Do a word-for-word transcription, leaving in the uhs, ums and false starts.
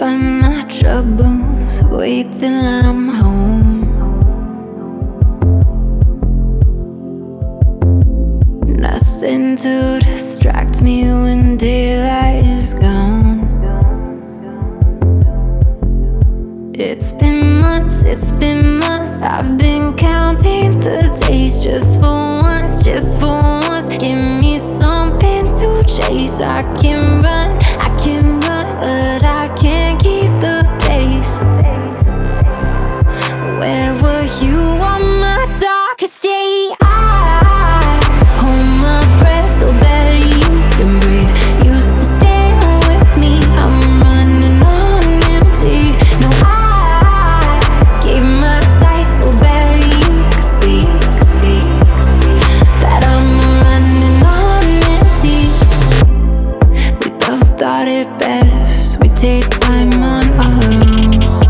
find my troubles, wait till I'm home. Nothing to distract me when daylight is gone. It's been months, it's been months, I've been counting the days just for once, just for once. Give me something to chase. I can run, I can run, but I can't keep the pace. Where were you on my darkest day? I hold my breath so better you can breathe. Used to stay with me, I'm running on empty. No, I gave my sight so better you could see that I'm running on empty. We both thought it best, we take time on our own.